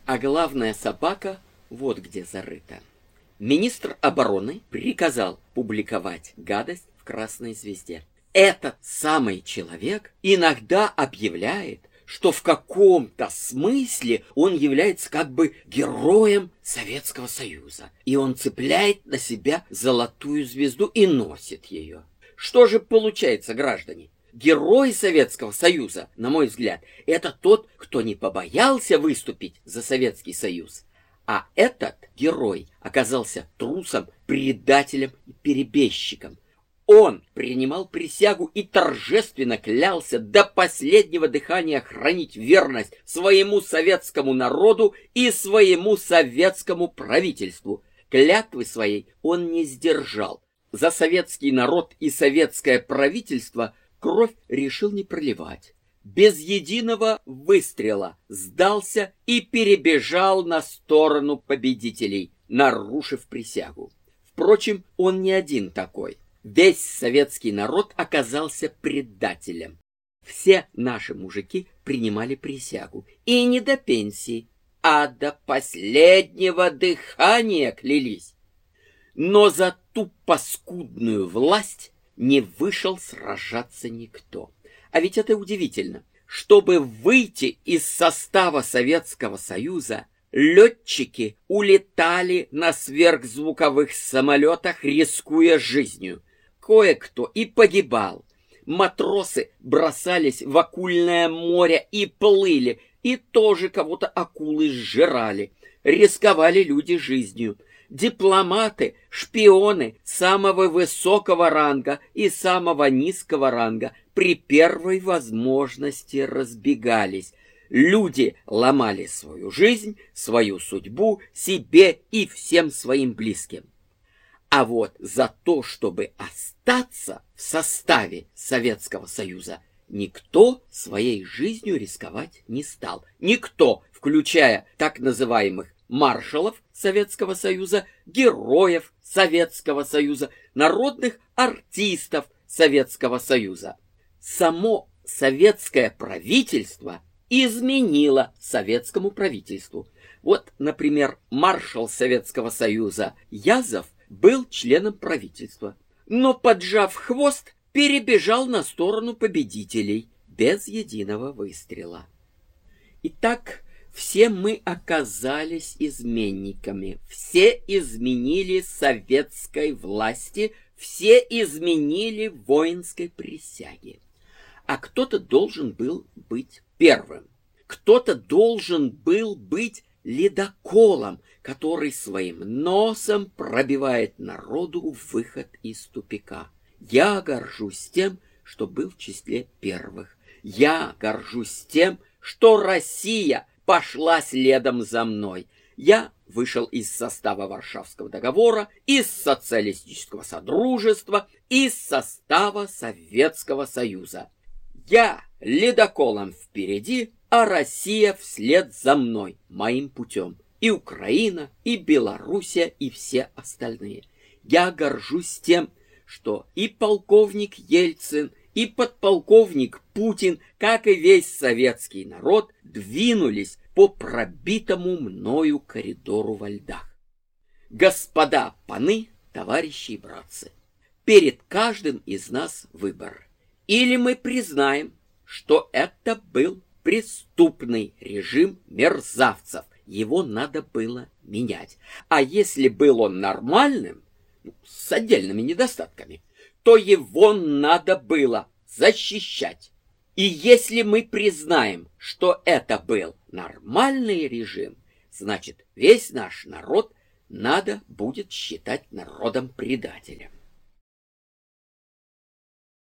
А главная собака вот где зарыта. Министр обороны приказал публиковать гадость в «Красной звезде». Этот самый человек иногда объявляет, что в каком-то смысле он является как бы героем Советского Союза. И он цепляет на себя золотую звезду и носит ее. Что же получается, граждане? Герой Советского Союза, на мой взгляд, это тот, кто не побоялся выступить за Советский Союз. А этот герой оказался трусом, предателем и перебежчиком. Он принимал присягу и торжественно клялся до последнего дыхания хранить верность своему советскому народу и своему советскому правительству. Клятвы своей он не сдержал. За советский народ и советское правительство кровь решил не проливать. Без единого выстрела сдался и перебежал на сторону победителей, нарушив присягу. Впрочем, он не один такой. Весь советский народ оказался предателем. Все наши мужики принимали присягу. И не до пенсии, а до последнего дыхания клялись. Но за ту паскудную власть не вышел сражаться никто. А ведь это удивительно. Чтобы выйти из состава Советского Союза, летчики улетали на сверхзвуковых самолетах, рискуя жизнью. Кое-кто и погибал. Матросы бросались в акульное море и плыли, и тоже кого-то акулы сжирали. Рисковали люди жизнью. Дипломаты, шпионы самого высокого ранга и самого низкого ранга при первой возможности разбегались. Люди ломали свою жизнь, свою судьбу себе и всем своим близким. А вот за то, чтобы остаться в составе Советского Союза, никто своей жизнью рисковать не стал. Никто, включая так называемых маршалов Советского Союза, героев Советского Союза, народных артистов Советского Союза. Само советское правительство изменило советскому правительству. Вот, например, маршал Советского Союза Язов был членом правительства, но, поджав хвост, перебежал на сторону победителей без единого выстрела. Итак, все мы оказались изменниками, все изменили советской власти, все изменили воинской присяге. А кто-то должен был быть первым, кто-то должен был быть ледоколом, который своим носом пробивает народу выход из тупика. Я горжусь тем, что был в числе первых. Я горжусь тем, что Россия пошла следом за мной. Я вышел из состава Варшавского договора, из социалистического содружества, из состава Советского Союза. Я ледоколом впереди, а Россия вслед за мной, моим путем. И Украина, и Белоруссия, и все остальные. Я горжусь тем, что и полковник Ельцин, и подполковник Путин, как и весь советский народ, двинулись по пробитому мною коридору во льдах. Господа паны, товарищи и братцы, перед каждым из нас выбор. Или мы признаем, что это был преступный режим мерзавцев, его надо было менять. А если был он нормальным, с отдельными недостатками, то его надо было защищать. И если мы признаем, что это был нормальный режим, значит, весь наш народ надо будет считать народом-предателем.